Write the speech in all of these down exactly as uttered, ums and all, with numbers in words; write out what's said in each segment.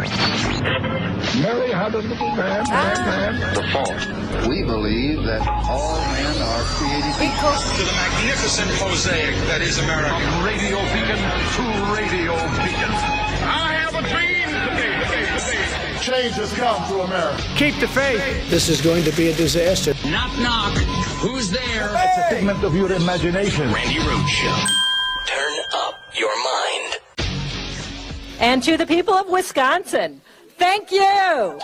Mary had a little man, man, man. The fault. We believe that all men are created equal. To the magnificent mosaic that is America. From radio beacon to radio beacon. I have a dream. Change has come to America. Keep the faith. This is going to be a disaster. Knock, knock. Who's there? It's a figment of your imagination. Randy Rhoads Show. Turn up your mind. And to the people of Wisconsin, thank you.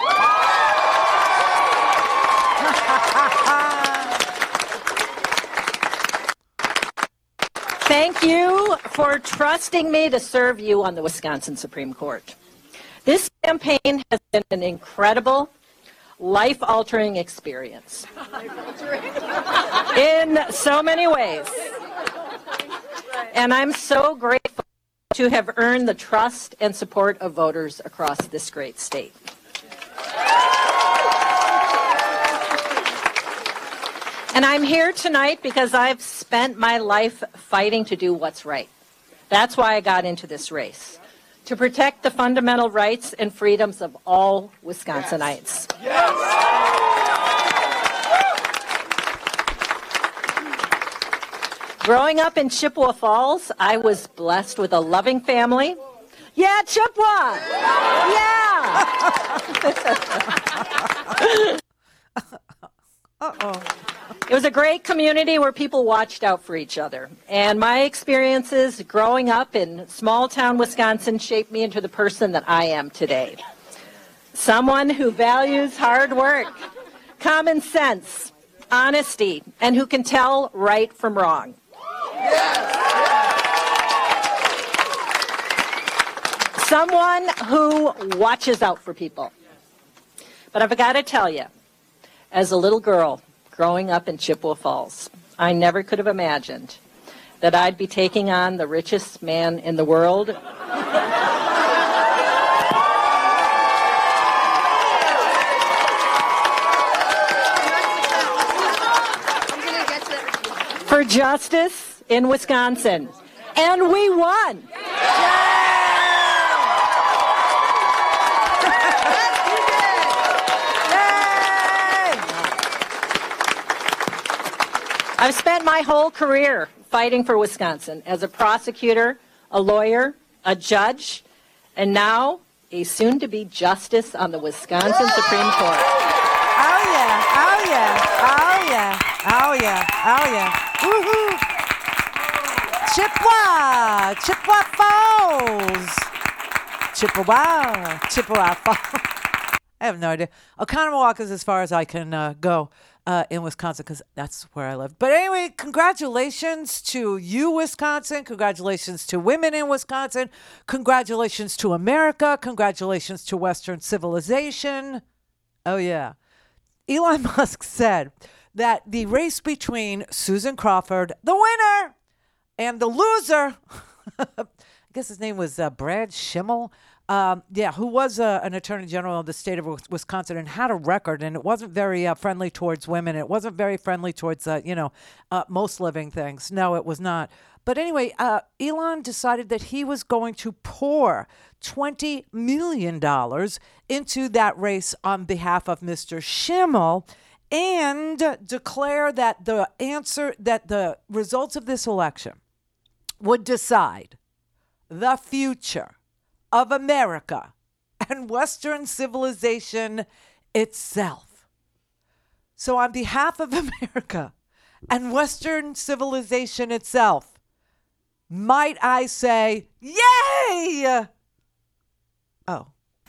Thank you for trusting me to serve you on the Wisconsin Supreme Court. This campaign has been an incredible, life-altering experience in so many ways. And I'm so grateful to have earned the trust and support of voters across this great state. And I'm here tonight because I've spent my life fighting to do what's right. That's why I got into this race, to protect the fundamental rights and freedoms of all Wisconsinites. Yes. Yes. Growing up in Chippewa Falls, I was blessed with a loving family. Yeah, Chippewa! Yeah! Uh-oh. It was a great community where people watched out for each other. And my experiences growing up in small-town Wisconsin shaped me into the person that I am today. Someone who values hard work, common sense, honesty, and who can tell right from wrong. Someone who watches out for people. But I've got to tell you, as a little girl growing up in Chippewa Falls, I never could have imagined that I'd be taking on the richest man in the world. For justice in Wisconsin. And we won. I've spent my whole career fighting for Wisconsin as a prosecutor, a lawyer, a judge, and now a soon-to-be justice on the Wisconsin Supreme Court. Oh, yeah. Oh, yeah. Oh, yeah. Oh, yeah. Oh, yeah. Woohoo. Chippewa. Chippewa Falls. Chippewa. Chippewa Falls. I have no idea. Oconomowoc is as far as I can uh, go uh, in Wisconsin because that's where I live. But anyway, congratulations to you, Wisconsin. Congratulations to women in Wisconsin. Congratulations to America. Congratulations to Western civilization. Oh, yeah. Elon Musk said that the race between Susan Crawford, the winner, and the loser, I guess his name was uh, Brad Schimmel, Um, yeah, who was uh, an attorney general of the state of Wisconsin and had a record, and it wasn't very uh, friendly towards women. It wasn't very friendly towards, uh, you know, uh, most living things. No, it was not. But anyway, uh, Elon decided that he was going to pour twenty million dollars into that race on behalf of Mister Schimmel and declare that the answer, that the results of this election would decide the future of America and Western civilization itself. So on behalf of America and Western civilization itself, might I say, yay! Oh.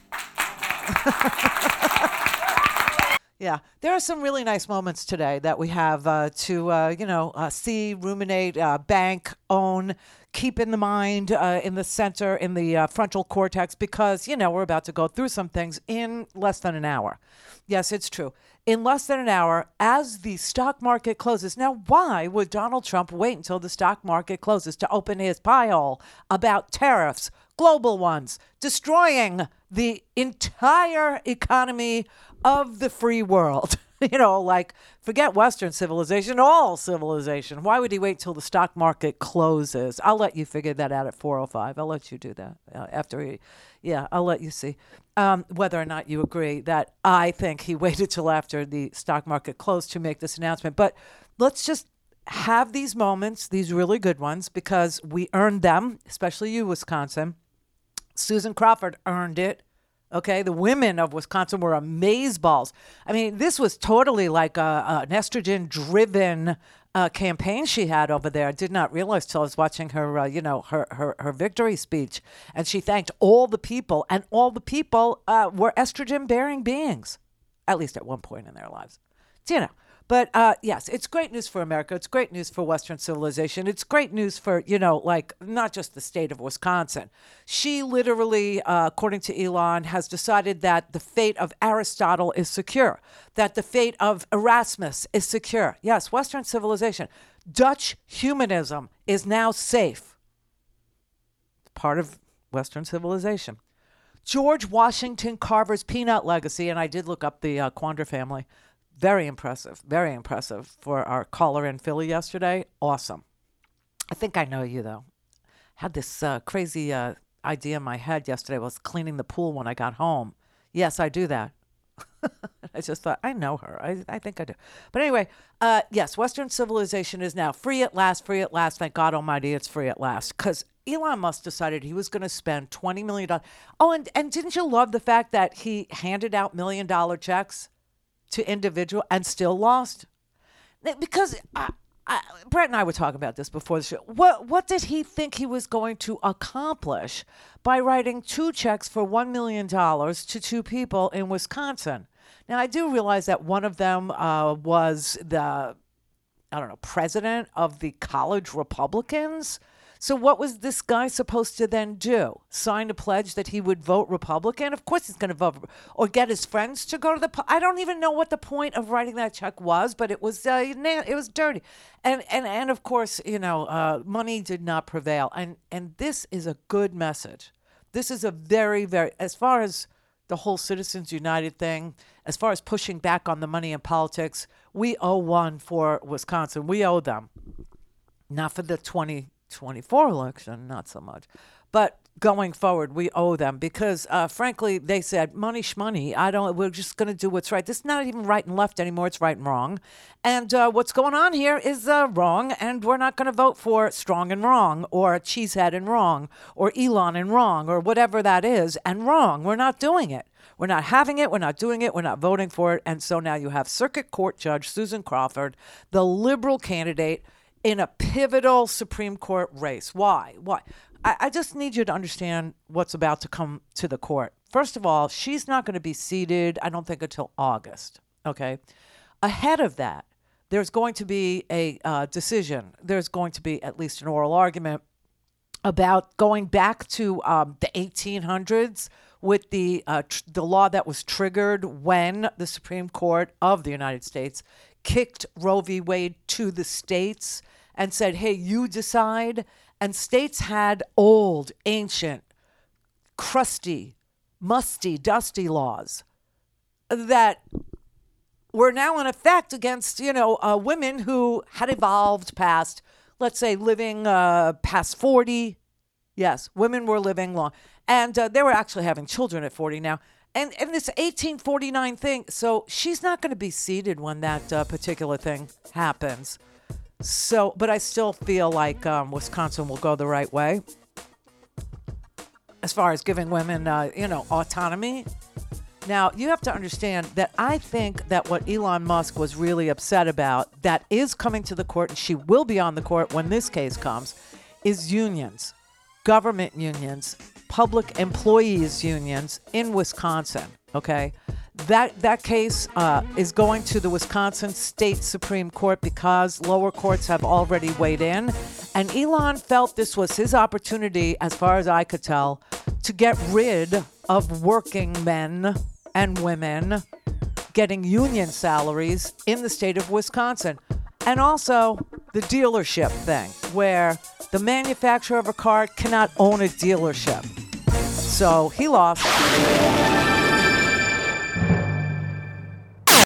Yeah, there are some really nice moments today that we have uh, to, uh, you know, uh, see, ruminate, uh, bank, own, keep in the mind, uh, in the center, in the uh, frontal cortex, because, you know, we're about to go through some things in less than an hour. Yes, it's true. In less than an hour, as the stock market closes. Now, why would Donald Trump wait until the stock market closes to open his pie hole about tariffs, global ones, destroying the entire economy of the free world? You know, like, forget Western civilization, all civilization. Why would he wait till the stock market closes? I'll let you figure that out at four oh five. I'll let you do that uh, after he, yeah, I'll let you see um, whether or not you agree that I think he waited till after the stock market closed to make this announcement. But let's just have these moments, these really good ones, because we earned them, especially you, Wisconsin. Susan Crawford earned it. Okay, the women of Wisconsin were amazeballs. I mean, this was totally like a, a, an estrogen-driven uh, campaign she had over there. I did not realize till I was watching her, uh, you know, her, her her victory speech, and she thanked all the people, and all the people uh, were estrogen-bearing beings, at least at one point in their lives. So, you know. But uh, yes, it's great news for America. It's great news for Western civilization. It's great news for, you know, like not just the state of Wisconsin. She literally, uh, according to Elon, has decided that the fate of Aristotle is secure, that the fate of Erasmus is secure. Yes, Western civilization. Dutch humanism is now safe. Part of Western civilization. George Washington Carver's peanut legacy, and I did look up the uh, Quandra family. Very impressive, very impressive for our caller in Philly yesterday. Awesome. I think I know you, though. Had this uh, crazy uh, idea in my head yesterday. I was cleaning the pool when I got home. Yes, I do that. I just thought, I know her. I, I think I do. But anyway, uh, yes, Western civilization is now free at last, free at last. Thank God Almighty it's free at last. Because Elon Musk decided he was going to spend twenty million dollars. Oh, and, and didn't you love the fact that he handed out million dollar checks to individual and still lost? Because I, I, Brett and I were talking about this before the show. What what did he think he was going to accomplish by writing two checks for one million dollars to two people in Wisconsin? Now, I do realize that one of them uh, was the, I don't know, president of the college Republicans. So what was this guy supposed to then do? Sign a pledge that he would vote Republican? Of course he's going to vote. Or get his friends to go to the... Po- I don't even know what the point of writing that check was, but it was uh, it was dirty. And, and, and of course, you know, uh, money did not prevail. And, and this is a good message. This is a very, very... As far as the whole Citizens United thing, as far as pushing back on the money in politics, we owe one for Wisconsin. We owe them. Not for the twenty twenty-four election, not so much. But going forward, we owe them because, uh, frankly, they said, money shmoney. I don't, we're just going to do what's right. This is not even right and left anymore. It's right and wrong. And uh, what's going on here is uh, wrong. And we're not going to vote for strong and wrong or cheesehead and wrong or Elon and wrong or whatever that is and wrong. We're not doing it. We're not having it. We're not doing it. We're not voting for it. And so now you have Circuit Court Judge Susan Crawford, the liberal candidate, in a pivotal Supreme Court race. Why? Why? I, I just need you to understand what's about to come to the court. First of all, she's not going to be seated, I don't think, until August. Okay? Ahead of that, there's going to be a uh, decision. There's going to be at least an oral argument about going back to um, the eighteen hundreds with the uh, tr- the law that was triggered when the Supreme Court of the United States kicked Roe v. Wade to the states and said, hey, you decide. And states had old, ancient, crusty, musty, dusty laws that were now in effect against, you know, uh, women who had evolved past, let's say, living uh, past forty. Yes, women were living long. And uh, they were actually having children at forty now. And and this eighteen forty-nine thing, so she's not going to be seated when that uh, particular thing happens. So, but I still feel like um, Wisconsin will go the right way as far as giving women, uh, you know, autonomy. Now, you have to understand that I think that what Elon Musk was really upset about, that is coming to the court, and she will be on the court when this case comes, is unions, government unions, public employees unions in Wisconsin, okay? That that case uh, is going to the Wisconsin State Supreme Court because lower courts have already weighed in. And Elon felt this was his opportunity, as far as I could tell, to get rid of working men and women getting union salaries in the state of Wisconsin. And also the dealership thing, where the manufacturer of a car cannot own a dealership. So he lost.